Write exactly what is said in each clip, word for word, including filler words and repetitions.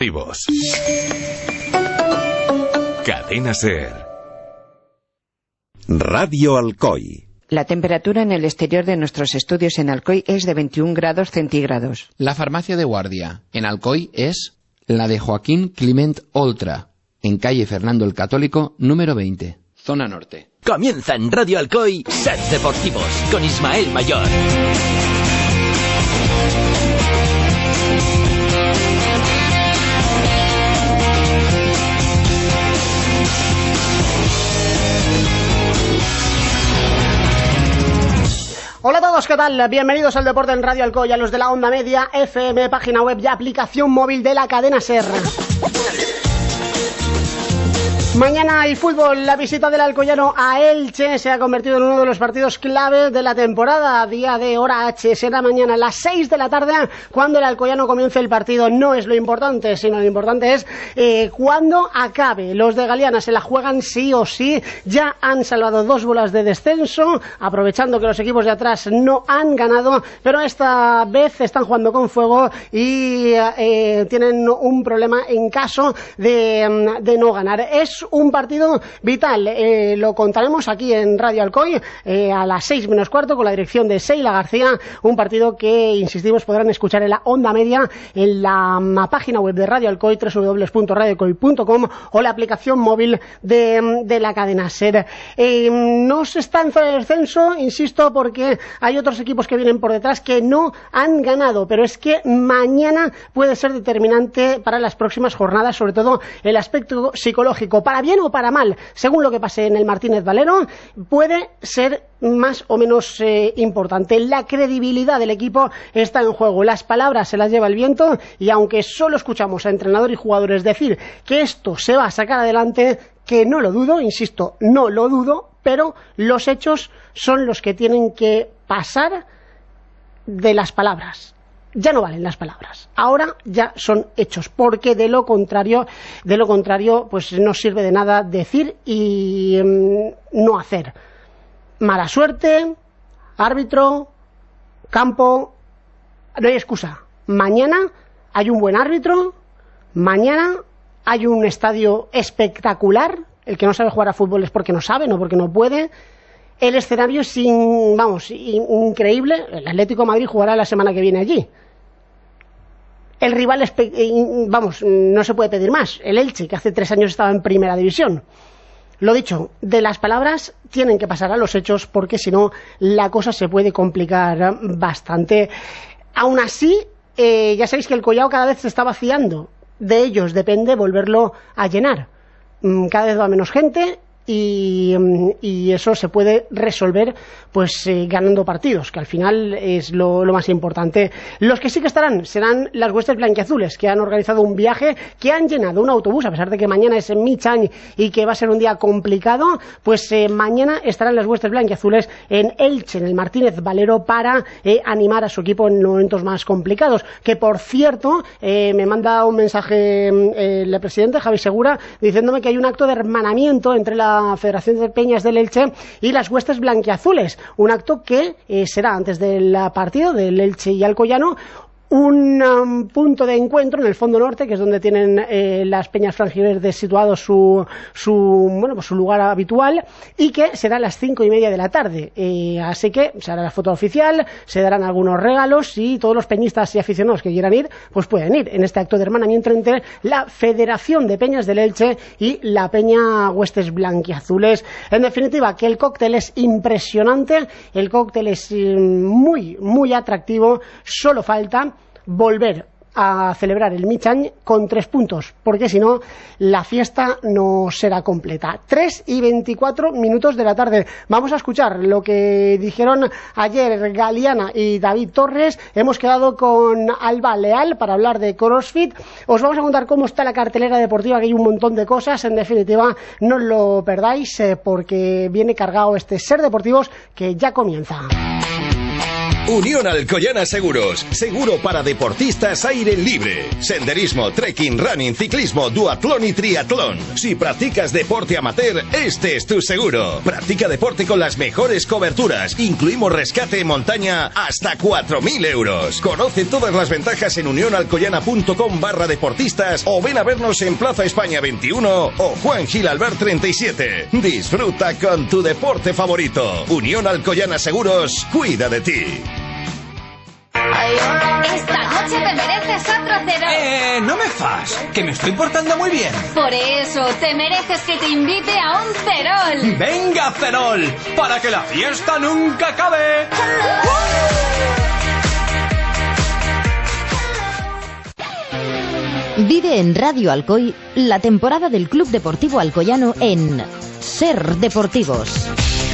Vivos. Cadena Ser. Radio Alcoy. La temperatura en el exterior de nuestros estudios en Alcoy es de veintiún grados centígrados. La farmacia de guardia en Alcoy es la de Joaquín Climent Oltra, en calle Fernando el Católico, número veinte, zona norte. Comienza en Radio Alcoy, Set Deportivos, con Ismael Mayor. Hola a todos, ¿qué tal? Bienvenidos al Deporte en Radio Alcoy, a los de la onda media, F M, página web y aplicación móvil de la cadena SER. Mañana hay fútbol. La visita del alcoyano a Elche se ha convertido en uno de los partidos clave de la temporada. Día de hora H, será mañana a las seis de la tarde cuando el alcoyano comience el partido. No es lo importante, sino lo importante es eh, cuando acabe. Los de Galeana se la juegan sí o sí. Ya han salvado dos bolas de descenso, aprovechando que los equipos de atrás no han ganado, pero esta vez están jugando con fuego y eh, tienen un problema en caso de, de no ganar. Es un partido vital, eh, lo contaremos aquí en Radio Alcoy eh, a las seis menos cuarto con la dirección de Seila García, un partido que, insistimos, podrán escuchar en la onda media en la, la página web de Radio Alcoy, doble u doble u doble u punto radio alcoy punto com, o la aplicación móvil de, de la cadena SER. Eh, no se está en zona de descenso, insisto, porque hay otros equipos que vienen por detrás que no han ganado, pero es que mañana puede ser determinante para las próximas jornadas, sobre todo el aspecto psicológico. Para bien o para mal, según lo que pase en el Martínez Valero, puede ser más o menos eh, importante. La credibilidad del equipo está en juego. Las palabras se las lleva el viento y aunque solo escuchamos a entrenador y jugadores decir que esto se va a sacar adelante, que no lo dudo, insisto, no lo dudo, pero los hechos son los que tienen que pasar de las palabras. Ya no valen las palabras, ahora ya son hechos, porque de lo contrario, de lo contrario, pues no sirve de nada decir y mmm, no hacer. Mala suerte, árbitro, campo, no hay excusa. Mañana hay un buen árbitro, mañana hay un estadio espectacular. El que no sabe jugar a fútbol es porque no sabe, no porque no puede. El escenario es in, vamos, in, increíble. El Atlético de Madrid jugará la semana que viene allí. El rival, es, vamos, no se puede pedir más. El Elche, que hace tres años estaba en primera división. Lo dicho, de las palabras tienen que pasar a los hechos, porque si no, la cosa se puede complicar bastante. Aún así, eh, ya sabéis que el Collao cada vez se está vaciando. De ellos depende volverlo a llenar. Cada vez va menos gente. Y, y eso se puede resolver pues eh, ganando partidos, que al final es lo, lo más importante. Los que sí que estarán serán las huestes blanquiazules, que han organizado un viaje, que han llenado un autobús, a pesar de que mañana es en Michañ y que va a ser un día complicado. Pues eh, mañana estarán las huestes blanquiazules en Elche, en el Martínez Valero, para eh, animar a su equipo en momentos más complicados. Que por cierto, eh, me manda un mensaje eh, el presidente Javi Segura diciéndome que hay un acto de hermanamiento entre la Federación de Peñas del Elche y las huestes blanquiazules, un acto que eh, será antes del partido del Elche y Alcoyano, un um, punto de encuentro en el fondo norte, que es donde tienen eh, las peñas franjiverdes situado su, su, bueno, pues su lugar habitual, y que será a las cinco y media de la tarde. Eh, así que se hará la foto oficial, se darán algunos regalos y todos los peñistas y aficionados que quieran ir, pues pueden ir en este acto de hermanamiento entre la Federación de Peñas del Elche y la Peña Huestes Blanquiazules. En definitiva, que el cóctel es impresionante, el cóctel es eh, muy, muy atractivo, solo falta volver a celebrar el Michañ con tres puntos, porque si no la fiesta no será completa. Tres y veinticuatro minutos de la tarde. Vamos a escuchar lo que dijeron ayer Galeana y David Torres. Hemos quedado con Alba Leal para hablar de CrossFit. Os vamos a contar cómo está la cartelera deportiva, que hay un montón de cosas. En definitiva, no os lo perdáis, eh, porque viene cargado este Ser Deportivos que ya comienza. Unión Alcoyana Seguros. Seguro para deportistas aire libre. Senderismo, trekking, running, ciclismo, duatlón y triatlón. Si practicas deporte amateur, este es tu seguro. Practica deporte con las mejores coberturas. Incluimos rescate en montaña hasta cuatro mil euros. Conoce todas las ventajas en unionalcoyana.com barra deportistas o ven a vernos en Plaza España veintiuno o Juan Gil Albert treinta y siete. Disfruta con tu deporte favorito. Unión Alcoyana Seguros, cuida de ti. Esta noche te mereces otro Cerol. Eh, no me fas, que me estoy portando muy bien. Por eso, te mereces que te invite a un Cerol. ¡Venga, Cerol! ¡Para que la fiesta nunca acabe! Vive en Radio Alcoy la temporada del Club Deportivo Alcoyano en Ser Deportivos.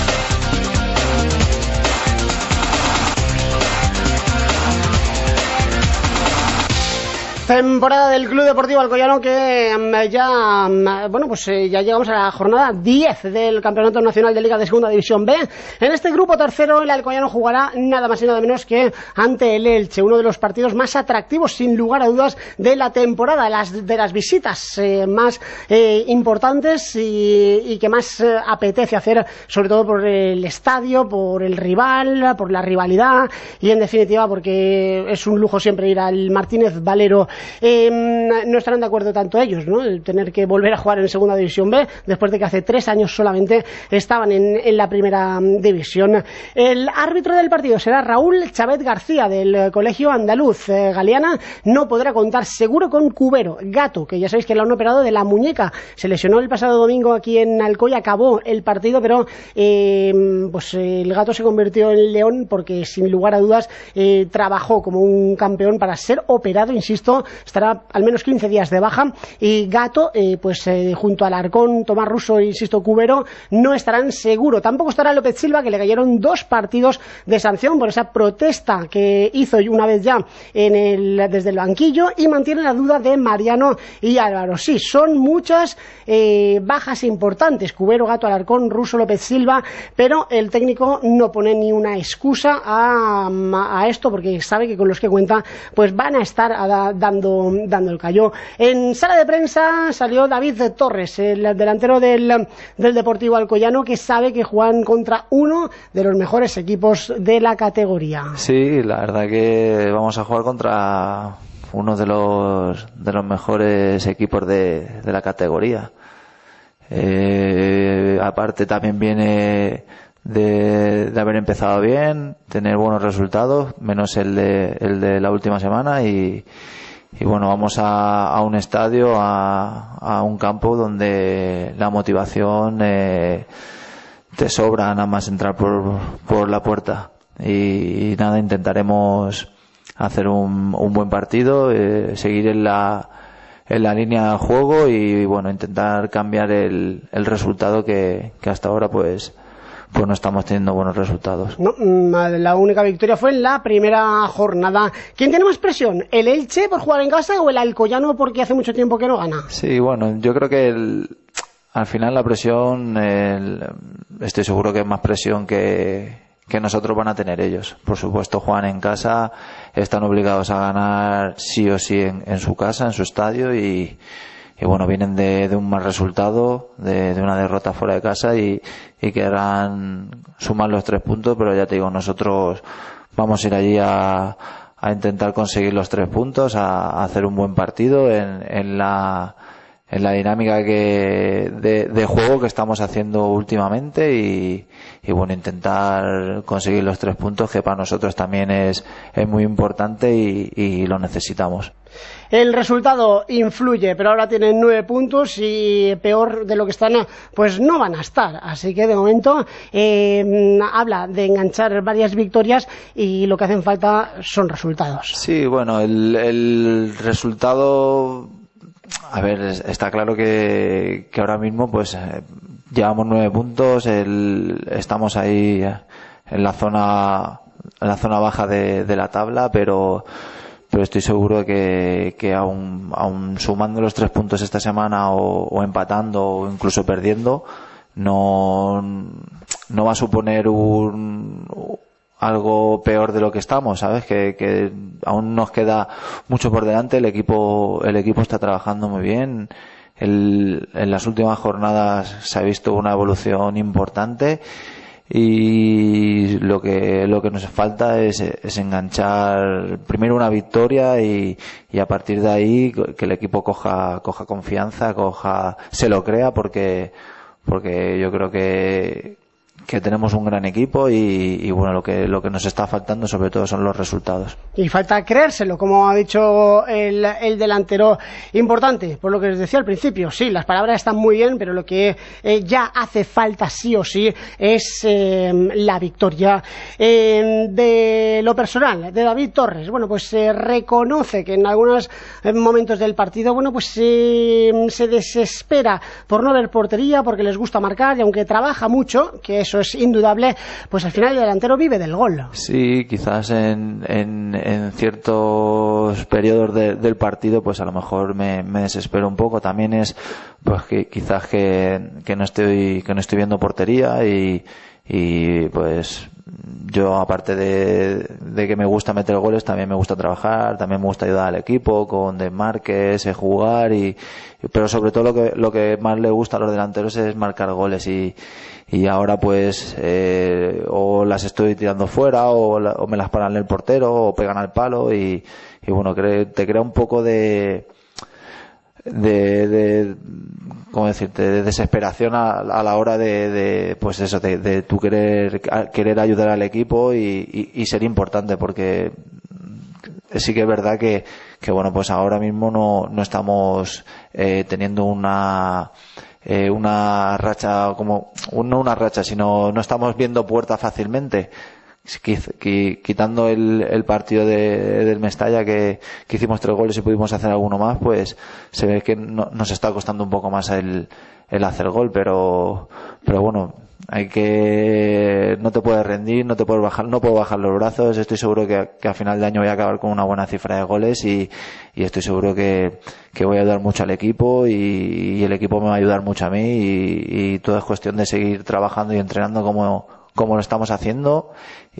Temporada del Club Deportivo Alcoyano que ya, bueno, pues ya llegamos a la jornada diez del Campeonato Nacional de Liga de Segunda División B. En este grupo tercero el Alcoyano jugará nada más y nada menos que ante el Elche, uno de los partidos más atractivos sin lugar a dudas de la temporada, las, de las visitas eh, más eh, importantes y, y que más eh, apetece hacer, sobre todo por el estadio, por el rival, por la rivalidad y en definitiva porque es un lujo siempre ir al Martínez Valero. Eh, no estarán de acuerdo tanto ellos, ¿no? El tener que volver a jugar en Segunda División B después de que hace tres años solamente estaban en, en la Primera División. El árbitro del partido será Raúl Chavet García del Colegio Andaluz. eh, Galeana no podrá contar seguro con Cubero. Gato, que ya sabéis que lo han operado de la muñeca, se lesionó el pasado domingo aquí en Alcoy, acabó el partido, pero eh, pues eh, el Gato se convirtió en león porque sin lugar a dudas eh, trabajó como un campeón para ser operado, insisto. Estará al menos quince días de baja y Gato, eh, pues eh, junto al Alarcón, Tomás Russo e insisto Cubero, no estarán seguro. Tampoco estará López Silva, que le cayeron dos partidos de sanción por esa protesta que hizo una vez ya en el, desde el banquillo, y mantiene la duda de Mariano y Álvaro. Sí, son muchas eh, bajas importantes: Cubero, Gato, Alarcón, Russo, López Silva, pero el técnico no pone ni una excusa a, a esto porque sabe que con los que cuenta pues van a estar a da, dando dando el callo. En sala de prensa salió David Torres, el delantero del, del Deportivo Alcoyano, que sabe que juegan contra uno de los mejores equipos de la categoría. Sí, la verdad que vamos a jugar contra uno de los de los mejores equipos de, de la categoría. Eh, aparte también viene de, de haber empezado bien, tener buenos resultados, menos el de, el de la última semana, y Y bueno, vamos a, a un estadio, a, a un campo donde la motivación eh, te sobra nada más entrar por, por la puerta. Y, y nada, intentaremos hacer un, un buen partido, eh, seguir en la, en la línea de juego y bueno, intentar cambiar el, el resultado que, que hasta ahora pues pues no estamos teniendo buenos resultados. No, la única victoria fue en la primera jornada. ¿Quién tiene más presión? ¿El Elche por jugar en casa o el Alcoyano porque hace mucho tiempo que no gana? Sí, bueno, yo creo que el, al final la presión, el, estoy seguro que es más presión que, que nosotros van a tener ellos. Por supuesto, juegan en casa, están obligados a ganar sí o sí en, en su casa, en su estadio, y y bueno, vienen de, de un mal resultado, de, de una derrota fuera de casa, y, y querrán sumar los tres puntos, pero ya te digo, nosotros vamos a ir allí a, a intentar conseguir los tres puntos, a, a hacer un buen partido en, en la en la dinámica que de, de juego que estamos haciendo últimamente, y, y bueno, intentar conseguir los tres puntos, que para nosotros también es, es muy importante y, y lo necesitamos. El resultado influye, pero ahora tienen nueve puntos y peor de lo que están, pues no van a estar. Así que de momento eh, habla de enganchar varias victorias y lo que hacen falta son resultados. Sí, bueno, el, el resultado, a ver, está claro que, que ahora mismo pues eh, llevamos nueve puntos, el, estamos ahí en la zona en la zona baja de, de la tabla, pero pero estoy seguro que, que aún, aún sumando los tres puntos esta semana o, o empatando o incluso perdiendo, no, no va a suponer un, algo peor de lo que estamos, ¿sabes? Que, que aún nos queda mucho por delante. El equipo, el equipo está trabajando muy bien. El, en las últimas jornadas se ha visto una evolución importante y lo que lo que nos falta es, es enganchar primero una victoria y, y a partir de ahí que el equipo coja coja confianza, coja se lo crea, porque porque yo creo que que tenemos un gran equipo y, y bueno, lo que lo que nos está faltando sobre todo son los resultados. Y falta creérselo, como ha dicho el, el delantero. Importante, por lo que les decía al principio, sí, las palabras están muy bien, pero lo que eh, ya hace falta sí o sí es eh, la victoria. Eh, de lo personal, de David Torres, bueno, pues se eh, reconoce que en algunos momentos del partido, bueno, pues eh, se desespera por no ver portería, porque les gusta marcar, y aunque trabaja mucho, que eso es indudable, pues al final el delantero vive del gol. Sí, quizás en, en, en ciertos periodos de, del partido pues a lo mejor me, me desespero un poco. También es pues que quizás que, que no estoy que no estoy viendo portería y, y pues yo, aparte de, de que me gusta meter goles, también me gusta trabajar, también me gusta ayudar al equipo con desmarques, jugar y pero sobre todo lo que lo que más le gusta a los delanteros es marcar goles y y ahora pues eh, o las estoy tirando fuera o, la, o me las paran el portero o pegan al palo y, y bueno, cre, te crea un poco de de, de ¿cómo decirte? De desesperación a, a la hora de, de pues eso, de, de tu querer querer ayudar al equipo y, y, y ser importante, porque sí que es verdad que, que bueno, pues ahora mismo no, no estamos eh, teniendo una eh, una racha como, no una racha, sino no estamos viendo puerta fácilmente. Quitando el, el partido de, del Mestalla que, que hicimos tres goles y pudimos hacer alguno más, pues se ve que no, nos está costando un poco más el, el hacer gol, pero pero bueno, hay que no te puedes rendir, no te puedes bajar, no puedo bajar los brazos. Estoy seguro que, que a final de año voy a acabar con una buena cifra de goles y, y estoy seguro que, que voy a ayudar mucho al equipo y, y el equipo me va a ayudar mucho a mí y, y todo es cuestión de seguir trabajando y entrenando como como lo estamos haciendo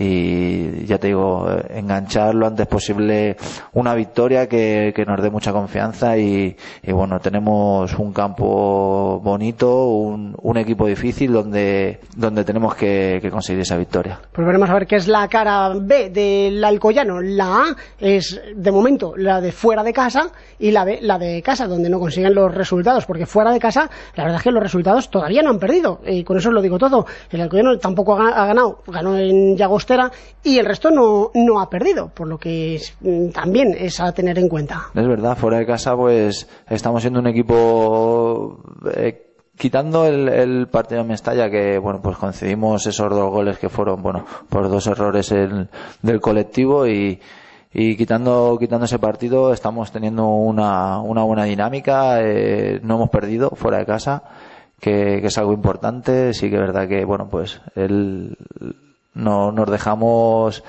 y ya te digo, enganchar lo antes posible una victoria que, que nos dé mucha confianza y, y bueno, tenemos un campo bonito, un, un equipo difícil donde donde tenemos que, que conseguir esa victoria. Pues veremos a ver qué es la cara B del Alcoyano. La A es de momento la de fuera de casa y la B la de casa, donde no consiguen los resultados, porque fuera de casa la verdad es que los resultados todavía no han perdido y con eso lo digo todo. El Alcoyano tampoco ha ha ganado, ganó en Llagostera y el resto no, no ha perdido, por lo que es, también es a tener en cuenta. Es verdad, fuera de casa pues estamos siendo un equipo eh, quitando el, el partido de Mestalla, que bueno, pues concedimos esos dos goles que fueron bueno por dos errores el, del colectivo y y quitando quitando ese partido estamos teniendo una, una buena dinámica, eh, no hemos perdido fuera de casa, que, que es algo importante. Sí que es verdad que bueno, pues el, no nos dejamos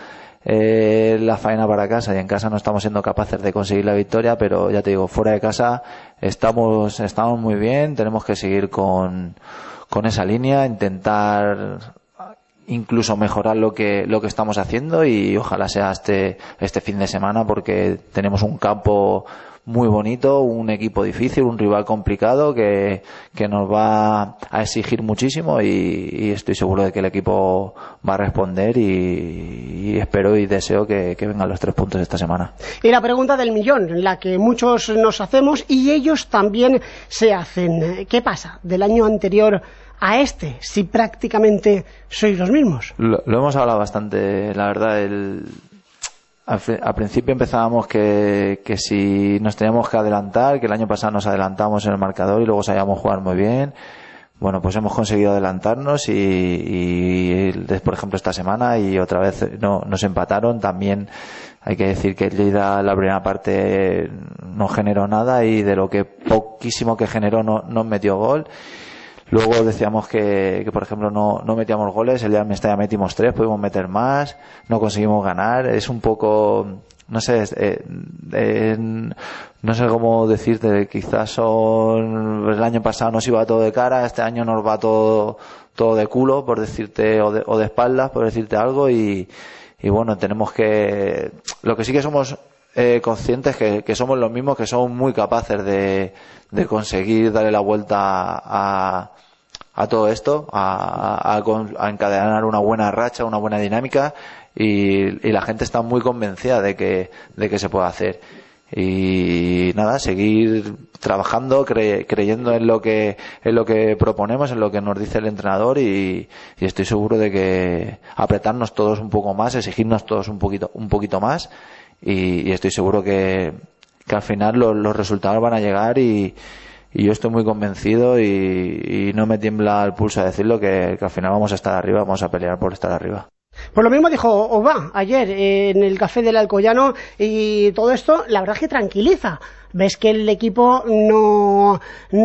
eh, la faena para casa y en casa no estamos siendo capaces de conseguir la victoria, pero ya te digo, fuera de casa estamos estamos muy bien. Tenemos que seguir con con esa línea, intentar incluso mejorar lo que lo que estamos haciendo y ojalá sea este este fin de semana, porque tenemos un campo muy bonito, un equipo difícil, un rival complicado que, que nos va a exigir muchísimo y, y estoy seguro de que el equipo va a responder y, y espero y deseo que, que vengan los tres puntos esta semana. Y la pregunta del millón, la que muchos nos hacemos y ellos también se hacen. ¿Qué pasa del año anterior a este, si prácticamente sois los mismos? Lo, lo hemos hablado bastante, la verdad. El, al, al principio empezábamos que, que si nos teníamos que adelantar, que el año pasado nos adelantamos en el marcador y luego sabíamos jugar muy bien. Bueno, pues hemos conseguido adelantarnos y, y por ejemplo esta semana y otra vez no, nos empataron. También hay que decir que el Lleida la primera parte no generó nada y de lo que poquísimo que generó no nos metió gol. Luego decíamos que, que por ejemplo, no, no metíamos goles, el día de Mestalla metimos tres, pudimos meter más, no conseguimos ganar. Es un poco, no sé, eh, eh, no sé cómo decirte, quizás son, el año pasado nos iba todo de cara, este año nos va todo, todo de culo, por decirte, o de, o de espaldas, por decirte algo, y, y bueno, tenemos que, lo que sí que somos eh, conscientes que, que somos los mismos, que somos muy capaces de, de conseguir darle la vuelta a, a todo esto, a, a, a encadenar una buena racha, una buena dinámica, y, y la gente está muy convencida de que, de que se puede hacer. Y nada, seguir trabajando, cre, creyendo en lo que en lo que proponemos, en lo que nos dice el entrenador, y, y estoy seguro de que apretarnos todos un poco más, exigirnos todos un poquito un poquito más, y, y estoy seguro que, que al final los, los resultados van a llegar, y, y yo estoy muy convencido, y, y no me tiembla el pulso a decirlo, que, que al final vamos a estar arriba, vamos a pelear por estar arriba. Pues lo mismo dijo Oba ayer eh, en el Café del Alcoyano, y todo esto la verdad es que tranquiliza. Ves que el equipo no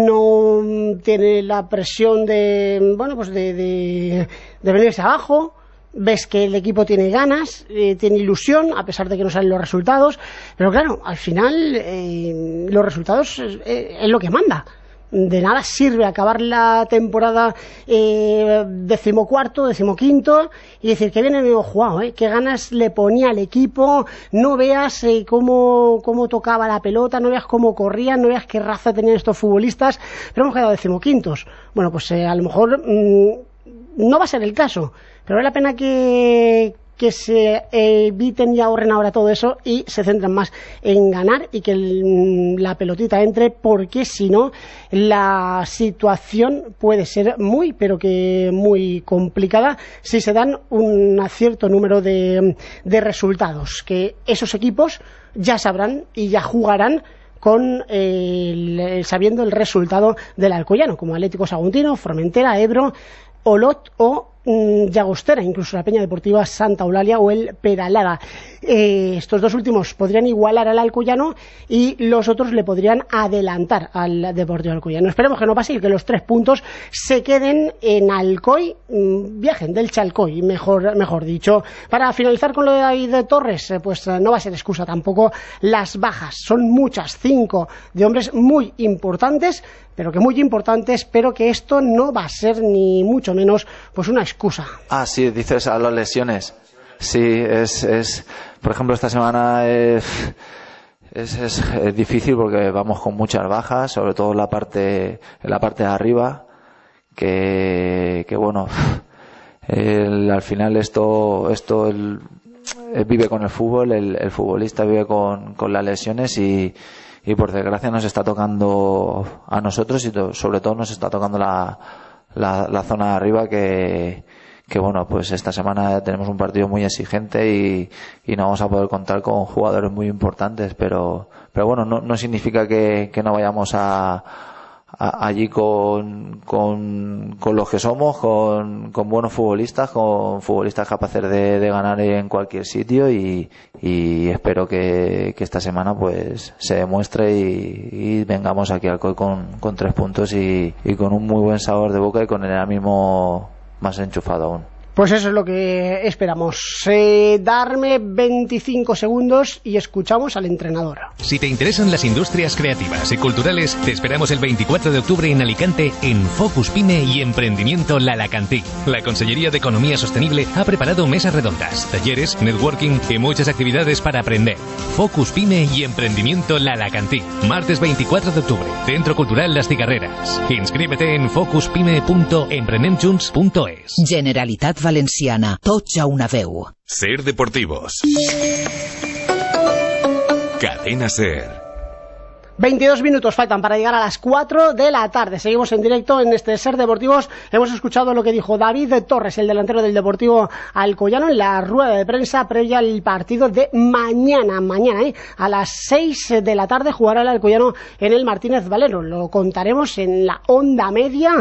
no tiene la presión de bueno pues de, de, de venirse abajo. Ves que el equipo tiene ganas, eh, tiene ilusión, a pesar de que no salen los resultados. Pero claro, al final eh, los resultados eh, es lo que manda. De nada sirve acabar la temporada eh, decimocuarto, decimoquinto, y decir que viene medio jugado, ¿eh? Qué ganas le ponía al equipo, no veas eh, cómo, cómo tocaba la pelota, no veas cómo corrían, no veas qué raza tenían estos futbolistas, pero hemos quedado decimoquintos. Bueno, pues eh, a lo mejor mmm, no va a ser el caso, pero vale la pena que... que se eviten y ahorren ahora todo eso y se centren más en ganar y que el, la pelotita entre, porque si no la situación puede ser muy pero que muy complicada si se dan un cierto número de, de resultados, que esos equipos ya sabrán y ya jugarán con el, el, sabiendo el resultado del Alcoyano, como Atlético Saguntino, Formentera, Ebro, Olot o Llagostera, incluso la Peña Deportiva Santa Eulalia o el Peralada. Eh, estos dos últimos podrían igualar al Alcoyano y los otros le podrían adelantar al Deportivo Alcoyano. Esperemos que no pase y que los tres puntos se queden en Alcoy, viajen del Chalcoy, mejor, mejor dicho. Para finalizar con lo de David Torres, eh, pues no va a ser excusa tampoco las bajas. Son muchas, cinco de hombres muy importantes, pero que muy importantes, pero que esto no va a ser ni mucho menos pues una excusa. Ah, sí, dices a las lesiones. Sí, es, es por ejemplo, esta semana es, es, es, es difícil porque vamos con muchas bajas, sobre todo en la parte, en la parte de arriba, que, que bueno, el, al final esto, esto el, el vive con el fútbol, el, el futbolista vive con, con las lesiones y y por desgracia nos está tocando a nosotros y to, sobre todo nos está tocando la, la, la zona de arriba que, que bueno, pues esta semana tenemos un partido muy exigente y, y no vamos a poder contar con jugadores muy importantes, pero, pero bueno, no, no significa que, que no vayamos a, a allí con, con, con los que somos, con, con buenos futbolistas, con futbolistas capaces de, de ganar en cualquier sitio y, y espero que, que esta semana pues se demuestre y, y vengamos aquí al Alcoy con, con tres puntos y, y con un muy buen sabor de boca y con el ánimo más enchufado aún. Pues eso es lo que esperamos. Eh, darme veinticinco segundos y escuchamos al entrenador. Si te interesan las industrias creativas y culturales, te esperamos el veinticuatro de octubre en Alicante en Focus Pyme y Emprendimiento Lalacantí. La Consellería de Economía Sostenible ha preparado mesas redondas, talleres, networking y muchas actividades para aprender. Focus Pyme y Emprendimiento Lalacantí. Martes veinticuatro de octubre, Centro Cultural Las Cigarreras. Inscríbete en focus pyme punto emprenemjunts punto es. Generalitat Valenciana, tots a una veu. Ser Deportivos. Cadena Ser. veintidós minutos faltan para llegar a las cuatro de la tarde. Seguimos en directo en este Ser Deportivos. Hemos escuchado lo que dijo David Torres, el delantero del Deportivo Alcoyano, en la rueda de prensa previa al partido de mañana. Mañana, ¿eh? A las seis de la tarde jugará el Alcoyano en el Martínez Valero. Lo contaremos en la onda media.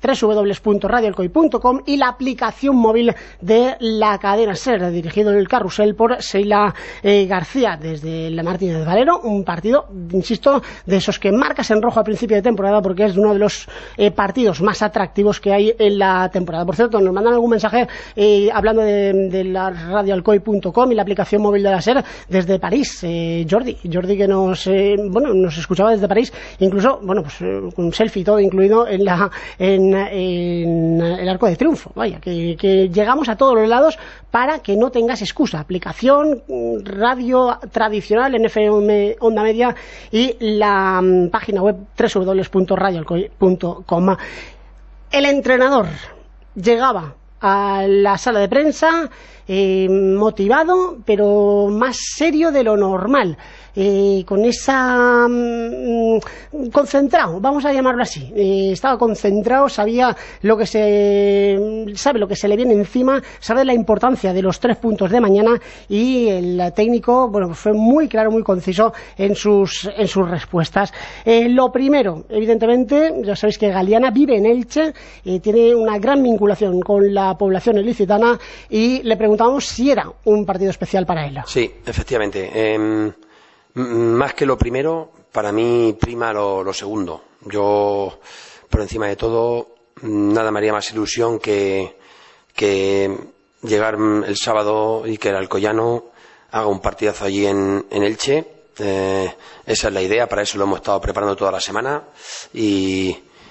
doble u doble u doble u punto radio alcoy punto com y la aplicación móvil de la cadena SER, dirigido en el carrusel por Sheila eh, García, desde la Martínez Valero. Un partido, insisto, de esos que marcas en rojo a principio de temporada, porque es uno de los eh, partidos más atractivos que hay en la temporada. Por cierto, nos mandan algún mensaje eh, hablando de, de la radio alcoy punto com y la aplicación móvil de la SER desde París. Eh, Jordi, Jordi que nos eh, bueno nos escuchaba desde París, incluso bueno pues eh, un selfie todo incluido en la en, en el Arco de Triunfo. Vaya, que, que llegamos a todos los lados para que no tengas excusa. Aplicación, radio tradicional en F M onda media y la um, página web doble u doble u doble u punto radio alcoy punto com. El entrenador llegaba a la sala de prensa eh, motivado, pero más serio de lo normal, eh, con esa mmm, concentrado, vamos a llamarlo así. Eh, estaba concentrado, sabía lo que se sabe lo que se le viene encima, sabe la importancia de los tres puntos de mañana, y el técnico bueno fue muy claro, muy conciso en sus en sus respuestas. Eh, lo primero, evidentemente, ya sabéis que Galeana vive en Elche, eh, tiene una gran vinculación con la población ilicitana, y le preguntamos si era un partido especial para él. Sí, efectivamente. Eh, más que lo primero, para mí prima lo, lo segundo. Yo, por encima de todo, nada me haría más ilusión que, que llegar el sábado y que el Alcoyano haga un partidazo allí en, en Elche. Eh, esa es la idea, para eso lo hemos estado preparando toda la semana, y,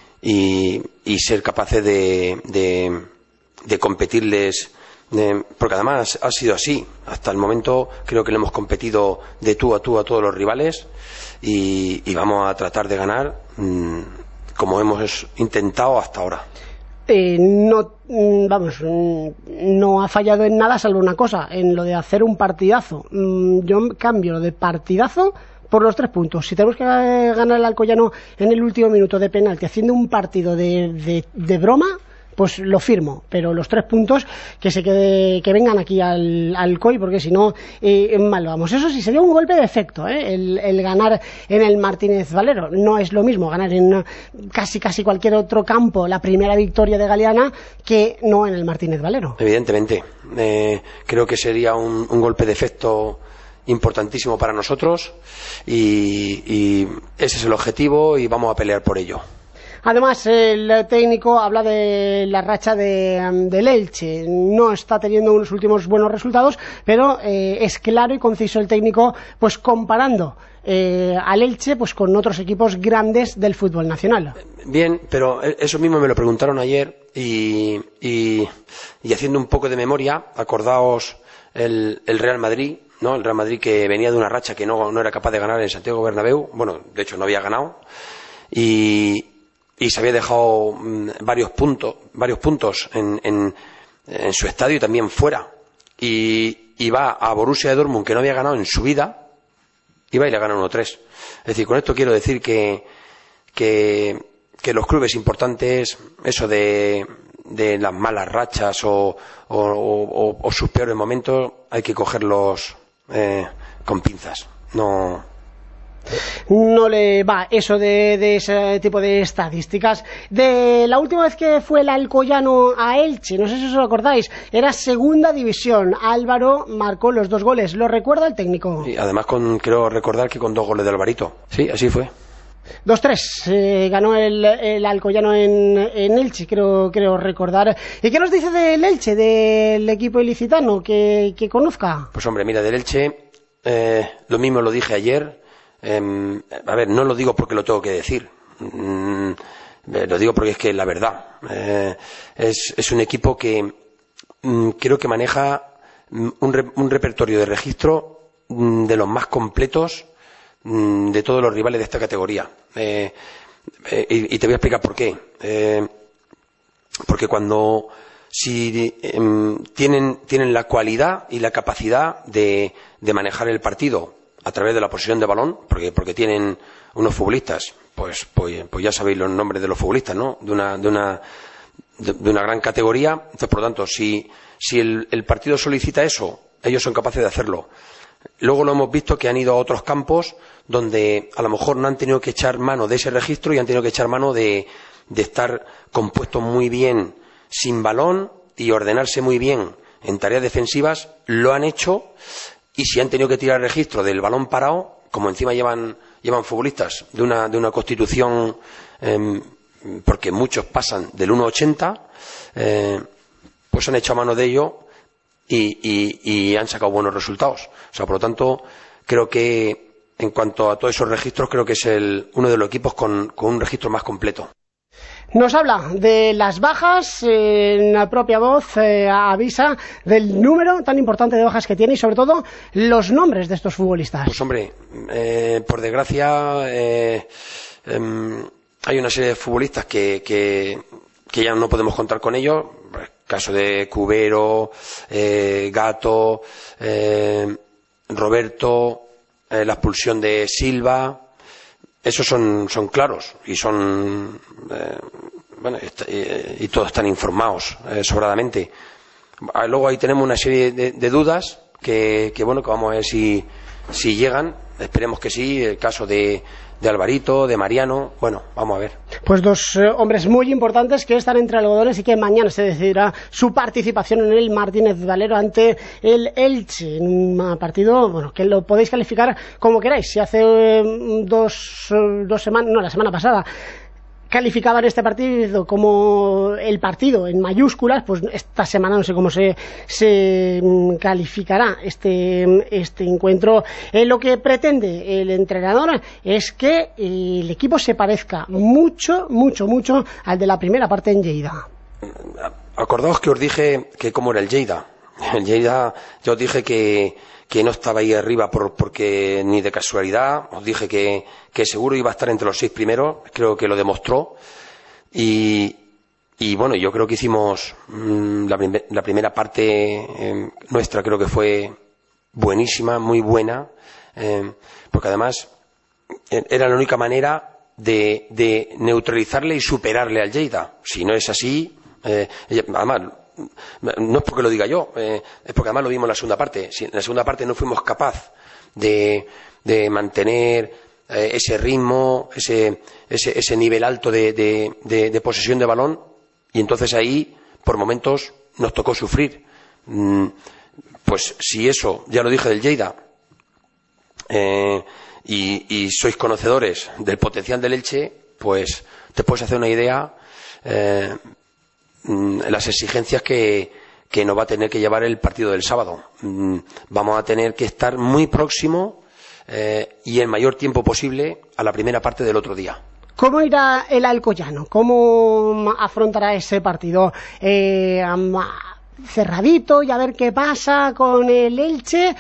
y, y ser capaces de, de, de competirles. Eh, porque además ha sido así. Hasta el momento creo que le hemos competido de tú a tú a todos los rivales, y, y vamos a tratar de ganar mmm, como hemos intentado hasta ahora. Eh, no, vamos, no ha fallado en nada, salvo una cosa, en lo de hacer un partidazo. Yo cambio lo de partidazo por los tres puntos. Si tenemos que ganar el Alcoyano en el último minuto de penalti haciendo un partido de, de, de broma, pues lo firmo, pero los tres puntos que se quede, que vengan aquí al, al C O I, porque si no eh, mal vamos. Eso sí, sería un golpe de efecto, ¿eh? el, el ganar en el Martínez Valero. No es lo mismo ganar en casi casi cualquier otro campo la primera victoria de Galeana que no en el Martínez Valero. Evidentemente, eh, creo que sería un, un golpe de efecto importantísimo para nosotros, y, y ese es el objetivo, y vamos a pelear por ello. Además, el técnico habla de la racha de, del Elche. No está teniendo unos últimos buenos resultados, pero eh, es claro y conciso el técnico, pues comparando eh, al Elche pues con otros equipos grandes del fútbol nacional. Bien, pero eso mismo me lo preguntaron ayer, y, y, y haciendo un poco de memoria, acordaos el, el Real Madrid, ¿no? El Real Madrid, que venía de una racha que no, no era capaz de ganar en Santiago Bernabéu. Bueno, de hecho no había ganado, y y se había dejado mmm, varios puntos varios puntos en, en, en su estadio y también fuera, y, y va a Borussia de Dortmund, que no había ganado en su vida, y va y le gana uno tres. Es decir, con esto quiero decir que que, que los clubes importantes, eso de, de las malas rachas o, o, o, o sus peores momentos, hay que cogerlos eh, con pinzas. No No le va eso de, de ese tipo de estadísticas. De la última vez que fue el Alcoyano a Elche, no sé si os lo acordáis, era segunda división. Álvaro marcó los dos goles. ¿Lo recuerda el técnico? Y además con, creo recordar que con dos goles de Alvarito. Sí, así fue. dos tres, eh, ganó el, el Alcoyano en, en Elche, creo, creo recordar. ¿Y qué nos dice del Elche, del equipo ilicitano, que, que conozca? Pues hombre, mira, del Elche, eh, lo mismo lo dije ayer. Eh, a ver, no lo digo porque lo tengo que decir, mm, lo digo porque es que es la verdad. Eh, es, es un equipo que mm, creo que maneja un, re, un repertorio de registro mm, de los más completos mm, de todos los rivales de esta categoría. Eh, eh, y, y te voy a explicar por qué. Eh, porque cuando si eh, tienen tienen la cualidad y la capacidad de, de manejar el partido a través de la posesión de balón, porque porque tienen unos futbolistas, pues pues, pues ya sabéis los nombres de los futbolistas, ¿no? De una de una de, de una gran categoría. Entonces, por lo tanto, si si el, el partido solicita eso, ellos son capaces de hacerlo. Luego lo hemos visto que han ido a otros campos donde a lo mejor no han tenido que echar mano de ese registro y han tenido que echar mano de de estar compuestos muy bien sin balón y ordenarse muy bien en tareas defensivas, lo han hecho, y si han tenido que tirar registro del balón parado, como encima llevan, llevan futbolistas de una, de una constitución, eh, porque muchos pasan del uno ochenta, eh, pues han echado mano de ello y, y, y han sacado buenos resultados. O sea, por lo tanto, creo que en cuanto a todos esos registros, creo que es el, uno de los equipos con, con un registro más completo. Nos habla de las bajas, eh, en la propia voz eh, avisa del número tan importante de bajas que tiene y sobre todo los nombres de estos futbolistas. Pues hombre, eh, por desgracia eh, eh, hay una serie de futbolistas que, que, que ya no podemos contar con ellos. El caso de Cubero, eh, Gato, eh, Roberto, eh, la expulsión de Silva. Esos son, son claros y son eh, bueno, y, y todos están informados eh, sobradamente. Luego ahí tenemos una serie de, de dudas que, que bueno que vamos a ver si, si llegan. Esperemos que sí. El caso de, de Alvarito, de Mariano, bueno, vamos a ver. Pues dos eh, hombres muy importantes que están entre algodones y que mañana se decidirá su participación en el Martínez Valero ante el Elche, en un partido, bueno, que lo podéis calificar como queráis. Si hace eh, dos, eh, dos semanas, no, la semana pasada, calificaban este partido como el partido en mayúsculas, pues esta semana no sé cómo se, se calificará este, este encuentro. Eh, lo que pretende el entrenador es que el equipo se parezca mucho, mucho, mucho al de la primera parte en Lleida. Acordaos que os dije que cómo era el Lleida. El Lleida, yo os dije que, que no estaba ahí arriba por, porque ni de casualidad. Os dije que, que seguro iba a estar entre los seis primeros. Creo que lo demostró. Y, y bueno, yo creo que hicimos mmm, la, prim la primera parte eh, nuestra, creo que fue buenísima, muy buena, eh, porque además eh, era la única manera de, de neutralizarle y superarle al Lleida. Si no es así, eh, además no es porque lo diga yo, eh, es porque además lo vimos en la segunda parte. Si en la segunda parte no fuimos capaces de, de mantener eh, ese ritmo, ese, ese, ese nivel alto de, de, de, de posesión de balón, y entonces ahí por momentos nos tocó sufrir. Mm, pues si eso, ya lo dije del Lleida, eh, y, y sois conocedores del potencial del Elche, pues te puedes hacer una idea eh, las exigencias que, que nos va a tener que llevar el partido del sábado. Vamos a tener que estar muy próximo eh, y el mayor tiempo posible a la primera parte del otro día. ¿Cómo irá el Alcoyano? ¿Cómo afrontará ese partido? Eh, cerradito y a ver qué pasa con el Elche,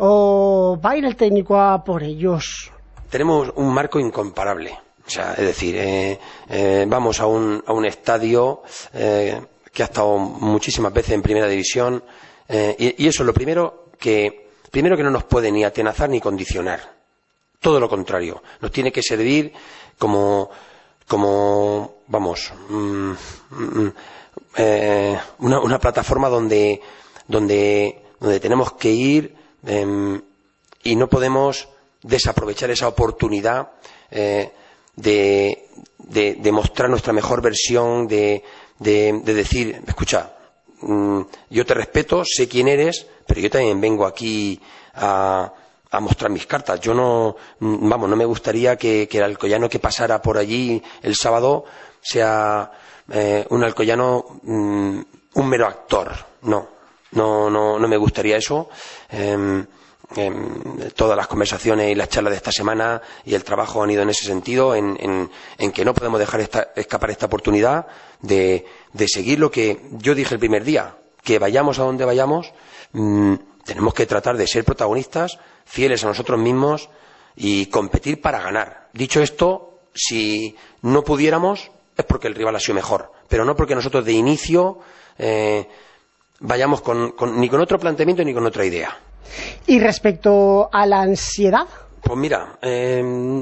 o va a ir el técnico a por ellos? Tenemos un marco incomparable. O sea, es decir, eh, eh, vamos a un, a un estadio eh, que ha estado muchísimas veces en primera división, eh, y, y eso es lo primero que, primero que no nos puede ni atenazar ni condicionar. Todo lo contrario, nos tiene que servir como, como vamos, mm, mm, eh, una, una plataforma donde, donde, donde tenemos que ir eh, y no podemos desaprovechar esa oportunidad eh, De, de, de mostrar nuestra mejor versión, de, de, de decir, escucha, mmm, yo te respeto, sé quién eres, pero yo también vengo aquí a, a mostrar mis cartas. Yo no, vamos, no me gustaría que, que el alcoyano que pasara por allí el sábado sea eh, un alcoyano, mmm, un mero actor. No, no, no, no me gustaría eso. Eh, En todas las conversaciones y las charlas de esta semana y el trabajo han ido en ese sentido, en, en, en que no podemos dejar esta, escapar esta oportunidad de, de seguir lo que yo dije el primer día, que vayamos a donde vayamos, mmm, tenemos que tratar de ser protagonistas, fieles a nosotros mismos y competir para ganar. Dicho esto, si no pudiéramos es porque el rival ha sido mejor, pero no porque nosotros de inicio eh, vayamos con, con, ni con otro planteamiento ni con otra idea. Y respecto a la ansiedad, pues mira, eh,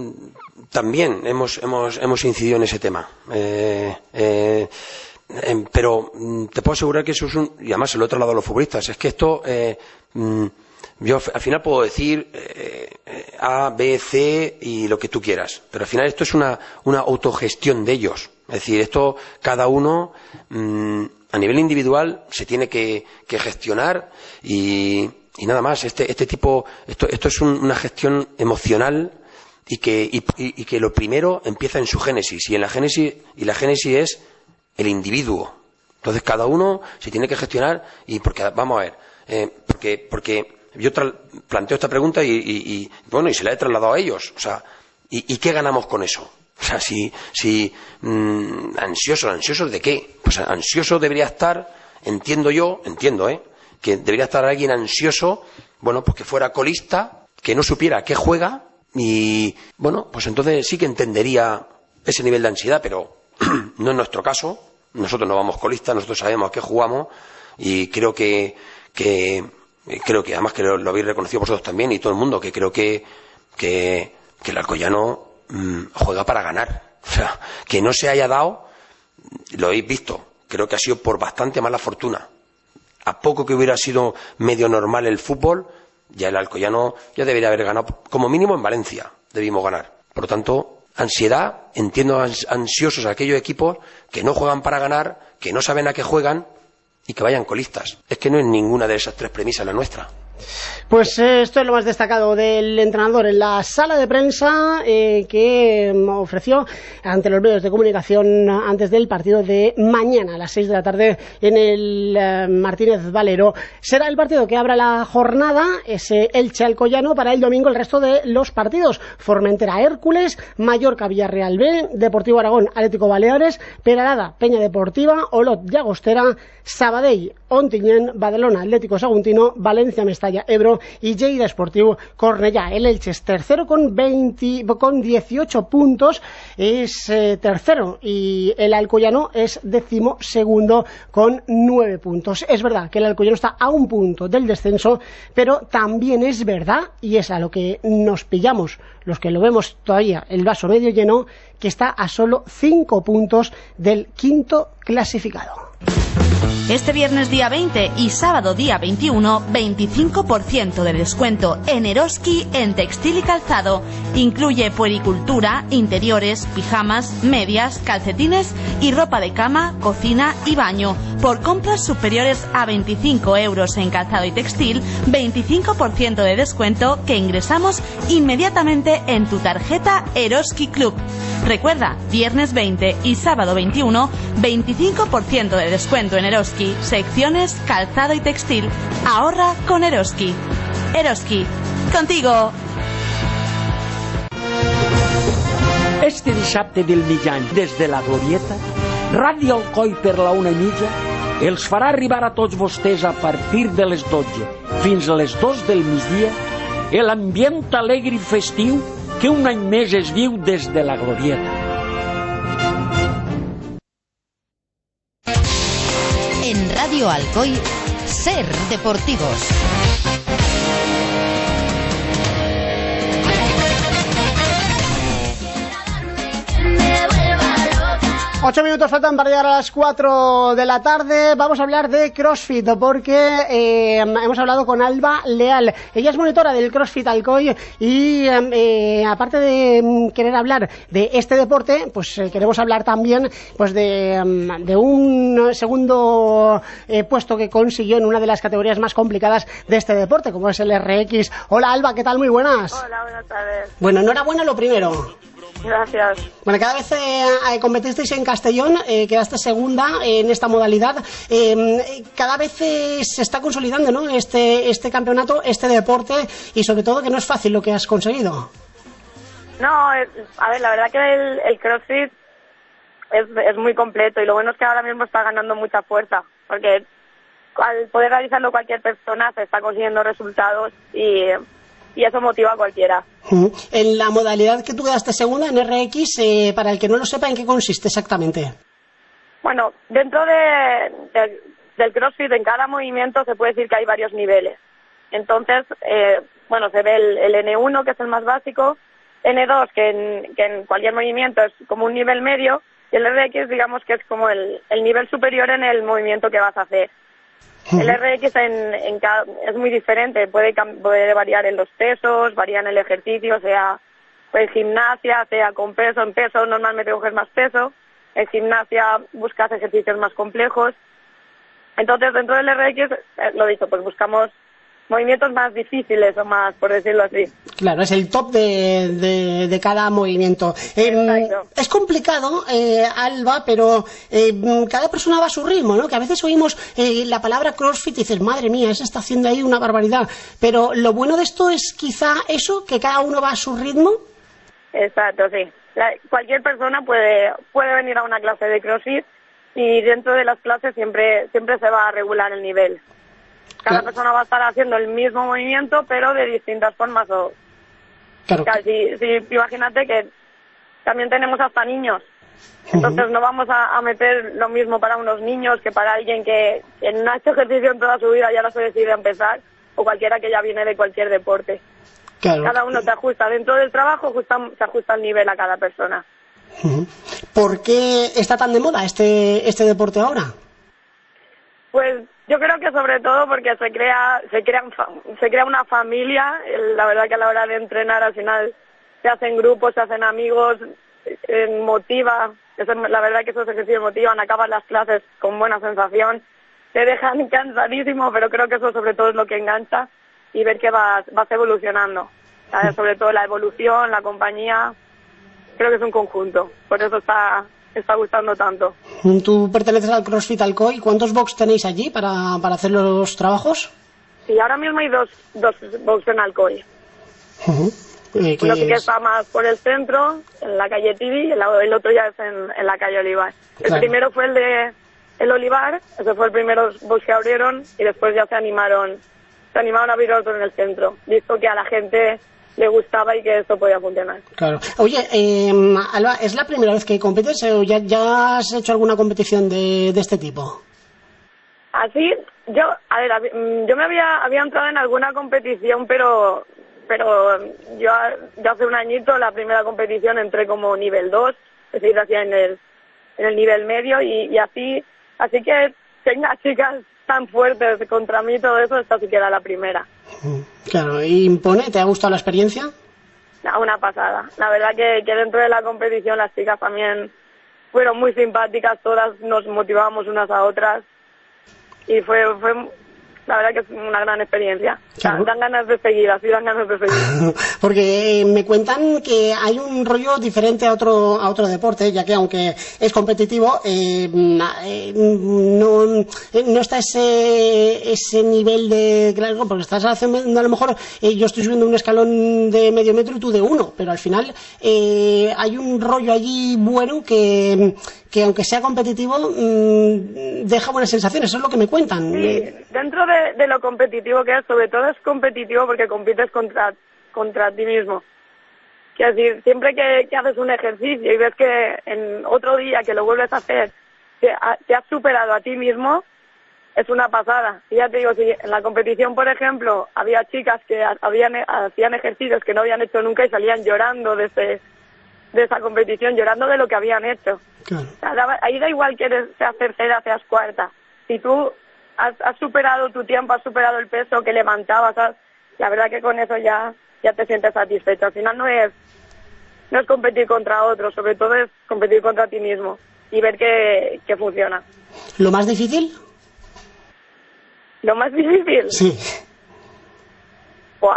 también hemos, hemos, hemos incidido en ese tema, eh, eh, eh, pero te puedo asegurar que eso es un, y además se lo he trasladado a los futbolistas, es que esto eh, yo al final puedo decir eh, A, B, C y lo que tú quieras, pero al final esto es una, una autogestión de ellos. Es decir, esto cada uno mmm, a nivel individual se tiene que, que gestionar y, y nada más. Este, este tipo, esto, esto es un, una gestión emocional y que, y, y que lo primero empieza en su génesis y en la génesis y la génesis es el individuo. Entonces cada uno se tiene que gestionar y porque vamos a ver, eh, porque porque yo tra- planteo esta pregunta y, y, y bueno y se la he trasladado a ellos, o sea, ¿y, y qué ganamos con eso? O sea, si si mmm, ansiosos, ansiosos de qué? Pues ansioso debería estar, entiendo yo, entiendo, eh, que debería estar alguien ansioso, bueno, pues que fuera colista, que no supiera a qué juega y bueno, pues entonces sí que entendería ese nivel de ansiedad, pero no es nuestro caso. Nosotros no vamos colistas, nosotros sabemos a qué jugamos y creo que, que creo que además que lo, lo habéis reconocido vosotros también y todo el mundo, que creo que, que, que el alcoyano mmm, juega para ganar. O sea, que no se haya dado, lo habéis visto, creo que ha sido por bastante mala fortuna. A poco que hubiera sido medio normal el fútbol, ya el alcoyano ya debería haber ganado, como mínimo en Valencia debimos ganar. Por lo tanto, ansiedad, entiendo ansiosos a aquellos equipos que no juegan para ganar, que no saben a qué juegan y que vayan colistas. Es que no es ninguna de esas tres premisas la nuestra. Pues eh, esto es lo más destacado del entrenador en la sala de prensa eh, que ofreció ante los medios de comunicación antes del partido de mañana a las seis de la tarde en el eh, Martínez Valero. Será el partido que abra la jornada, ese Elche Alcoyano, para el domingo el resto de los partidos: Formentera Hércules, Mallorca Villarreal B, Deportivo Aragón Atlético Baleares, Peralada Peña Deportiva, Olot Llagostera, Sabadell Ontinyent, Badalona Atlético Saguntino, Valencia Mestalla Ebro y Lleida Esportiu Cornellá. El Elche es tercero con veinte, con dieciocho puntos, es eh, tercero, y el Alcoyano es décimo segundo con nueve puntos. Es verdad que el Alcoyano está a un punto del descenso, pero también es verdad, y es a lo que nos pillamos los que lo vemos todavía el vaso medio lleno, que está a solo cinco puntos del quinto clasificado. Este viernes día veinte y sábado día veintiuno, veinticinco por ciento de descuento en Eroski en textil y calzado. Incluye puericultura, interiores, pijamas, medias, calcetines y ropa de cama, cocina y baño. Por compras superiores a veinticinco euros en calzado y textil, veinticinco por ciento de descuento que ingresamos inmediatamente en tu tarjeta Eroski Club. Recuerda, viernes veinte y sábado veintiuno, veinticinco por ciento de descuento en Eroski, secciones, calzado y textil. Ahorra con Eroski. Eroski, contigo. Este dissabte del mig any, des de la Glorieta, Ràdio Alcoi per la una i mitja els farà arribar a tots vostès a partir de les dotze fins a les dos del migdia l'ambient alegre i festiu que un any més es viu des de la Glorieta. En Radio Alcoi, Ser Deportivos. Ocho minutos faltan para llegar a las cuatro de la tarde. Vamos a hablar de CrossFit porque eh, hemos hablado con Alba Leal. Ella es monitora del CrossFit Alcoy y eh, aparte de querer hablar de este deporte, pues eh, queremos hablar también pues de, de un segundo eh, puesto que consiguió en una de las categorías más complicadas de este deporte, como es el R X. Hola Alba, ¿qué tal? Muy buenas. Hola, buenas tardes. Bueno, enhorabuena lo primero. Gracias. Bueno, cada vez eh, competisteis en Castellón, eh, quedaste segunda en esta modalidad. Eh, cada vez eh, se está consolidando, ¿no?, este, este campeonato, este deporte, y sobre todo que no es fácil lo que has conseguido. No, es, a ver, la verdad que el, el CrossFit es, es muy completo y lo bueno es que ahora mismo está ganando mucha fuerza, porque al poder realizarlo cualquier persona se está consiguiendo resultados y... y eso motiva a cualquiera. En la modalidad que tú quedaste segunda, en R X, eh, para el que no lo sepa, ¿en qué consiste exactamente? Bueno, dentro de, de, del CrossFit, en cada movimiento se puede decir que hay varios niveles. Entonces, eh, bueno, se ve el, el N uno, que es el más básico, N dos, que en, que en cualquier movimiento es como un nivel medio, y el R X, digamos que es como el, el nivel superior en el movimiento que vas a hacer. El R X en, en cada, es muy diferente, puede, puede variar en los pesos, varía en el ejercicio, sea pues, gimnasia, sea con peso, en peso normalmente coges más peso, En gimnasia buscas ejercicios más complejos. Entonces, dentro del R X, eh, lo dicho, pues buscamos movimientos más difíciles o más, por decirlo así. Claro, es el top de, de, de cada movimiento. Eh, es complicado, eh, Alba, pero eh, cada persona va a su ritmo, ¿no? Que a veces oímos eh, la palabra CrossFit y dices, madre mía, se está haciendo ahí una barbaridad. Pero lo bueno de esto es quizá eso, que cada uno va a su ritmo. Exacto, sí. La, cualquier persona puede, puede venir a una clase de CrossFit y dentro de las clases siempre, siempre se va a regular el nivel. Cada persona va a estar haciendo el mismo movimiento, pero de distintas formas. O... Claro. Claro, si, si, imagínate que también tenemos hasta niños. Entonces uh-huh. no vamos a, a meter lo mismo para unos niños que para alguien que, que no ha hecho ejercicio en toda su vida y ahora se decide a empezar, o cualquiera que ya viene de cualquier deporte. Claro. Cada uno se ajusta. Dentro del trabajo ajusta, se ajusta el nivel a cada persona. Uh-huh. ¿Por qué está tan de moda este, este deporte ahora? Pues yo creo que sobre todo porque se crea se crea se crea una familia. La verdad que a la hora de entrenar al final se hacen grupos, se hacen amigos, eh, motiva. Eso, la verdad que esos ejercicios motivan, acaban las clases con buena sensación, te dejan cansadísimo, pero creo que eso sobre todo es lo que engancha y ver que vas, vas evolucionando. ¿Sabes? Sobre todo la evolución, la compañía, creo que es un conjunto. Por eso está... está gustando tanto. ¿Tú perteneces al CrossFit Alcoy? ¿Cuántos box tenéis allí para, para hacer los trabajos? Sí, ahora mismo hay dos, dos box en Alcoy. Uh-huh. Eh, Uno sí que es... está más por el centro, en la calle Tibi, y el, el otro ya es en, en la calle Olivar. El claro. primero fue el de el Olivar, ese fue el primero box que abrieron, y después ya se animaron, se animaron a abrir otro en el centro, visto que a la gente le gustaba y que esto podía funcionar. Claro. Oye, eh, Alba, ¿es la primera vez que compites o ya, ya has hecho alguna competición de, de este tipo? Así, yo, a ver, yo me había, había entrado en alguna competición, pero pero yo, yo hace un añito, la primera competición entré como nivel dos, es decir, hacía en el, en el nivel medio y, y así, así que tenga chicas tan fuertes contra mí, todo eso, esta sí que era la primera. Claro, ¿y impone? ¿Te ha gustado la experiencia? No, una pasada. La verdad que, que dentro de la competición las chicas también fueron muy simpáticas, todas nos motivábamos unas a otras y fue, fue la verdad que es una gran experiencia. Claro. Dan ganas de seguir, así dan ganas de seguir. Porque eh, me cuentan que hay un rollo diferente a otro a otro deporte, ya que aunque es competitivo, eh, eh, no, no está ese ese nivel de... Claro, porque estás haciendo, a lo mejor, eh, yo estoy subiendo un escalón de medio metro y tú de uno, pero al final eh, hay un rollo allí bueno que... que aunque sea competitivo, mmm, deja buenas sensaciones, eso es lo que me cuentan. Sí, dentro de, de lo competitivo que es, sobre todo es competitivo porque compites contra, contra ti mismo. Quiero decir, siempre que, que haces un ejercicio y ves que en otro día que lo vuelves a hacer, te, a, te has superado a ti mismo, es una pasada. Y ya te digo, si en la competición, por ejemplo, había chicas que habían, hacían ejercicios que no habían hecho nunca y salían llorando de ese... de esa competición, llorando de lo que habían hecho. Claro. Ahí da igual que eres, seas tercera, seas cuarta. Si tú has, has superado tu tiempo, has superado el peso que levantabas, ¿sabes? La verdad que con eso ya ya te sientes satisfecho. Al final no es no es competir contra otros, sobre todo es competir contra ti mismo y ver que, que funciona. ¿Lo más difícil? ¿Lo más difícil? Sí. Buah.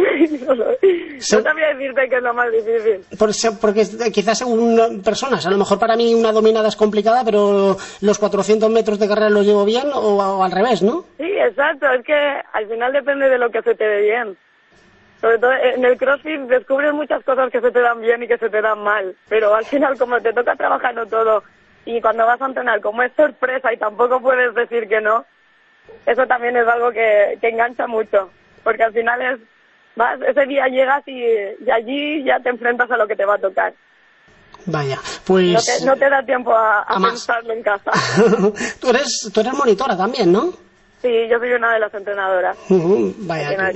No sabía decirte que es lo más difícil. Por, porque quizás según personas, a lo mejor para mí una dominada es complicada, pero los cuatrocientos metros de carrera los llevo bien o, o al revés, ¿no? Sí, exacto, es que al final depende de lo que se te dé bien. Sobre todo en el CrossFit descubres muchas cosas que se te dan bien y que se te dan mal, pero al final como te toca trabajarlo todo y cuando vas a entrenar como es sorpresa y tampoco puedes decir que no, eso también es algo que, que engancha mucho. Porque al final es, vas, ese día llegas y, y allí ya te enfrentas a lo que te va a tocar. Vaya, pues... No te, no te da tiempo a, a, a pensarlo en casa. tú, eres, tú eres monitora también, ¿no? Sí, yo soy una de las entrenadoras. Uh-huh, vaya. Aquí en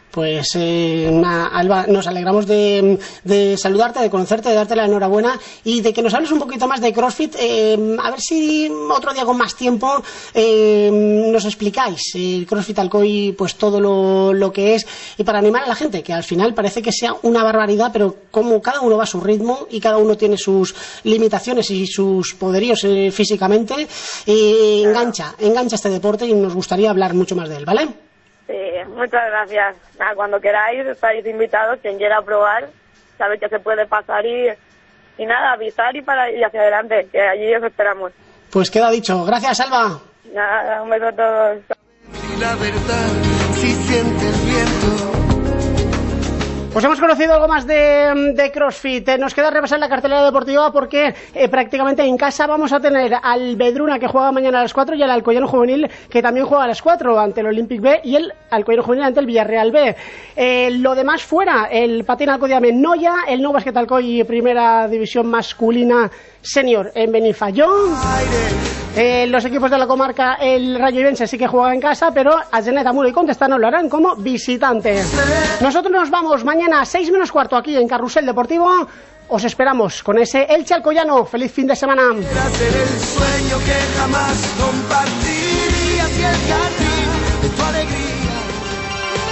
Pues, eh, una, Alba, nos alegramos de, de saludarte, de conocerte, de darte la enhorabuena y de que nos hables un poquito más de CrossFit. Eh, a ver si otro día con más tiempo eh, nos explicáis el CrossFit Alcoy, pues todo lo, lo que es, y para animar a la gente, que al final parece que sea una barbaridad, pero como cada uno va a su ritmo y cada uno tiene sus limitaciones y sus poderíos eh, físicamente, eh, engancha, engancha este deporte y nos gustaría hablar mucho más de él, ¿vale? Sí, muchas gracias. Nada, cuando queráis, estáis invitados. Quien quiera probar, sabe que se puede pasar y, y nada, avisar y, para, y hacia adelante, que allí os esperamos. Pues queda dicho. Gracias, Alba. Nada, un beso a todos. La verdad, si sientes viento. Pues hemos conocido algo más de, de CrossFit. Eh, nos queda repasar la cartelera deportiva porque eh, prácticamente en casa vamos a tener al Vedruna, que juega mañana a las cuatro, y al Alcoyano Juvenil, que también juega a las cuatro ante el Olympic B, y el Alcoyano Juvenil ante el Villarreal B. Eh, lo demás fuera, el Patín Alcoyame Noya, el Nou Basquet Alcoy Primera División Masculina Senior en Benifayón. Eh, los equipos de la comarca, el Rayo Ibense sí que juega en casa, pero Agenet, Amuro y Contestano lo harán como visitantes. Nosotros nos vamos mañana a seis menos cuarto aquí en Carrusel Deportivo. Os esperamos con ese Elche Alcoyano. Feliz fin de semana. Era ser el sueño que jamás compartí.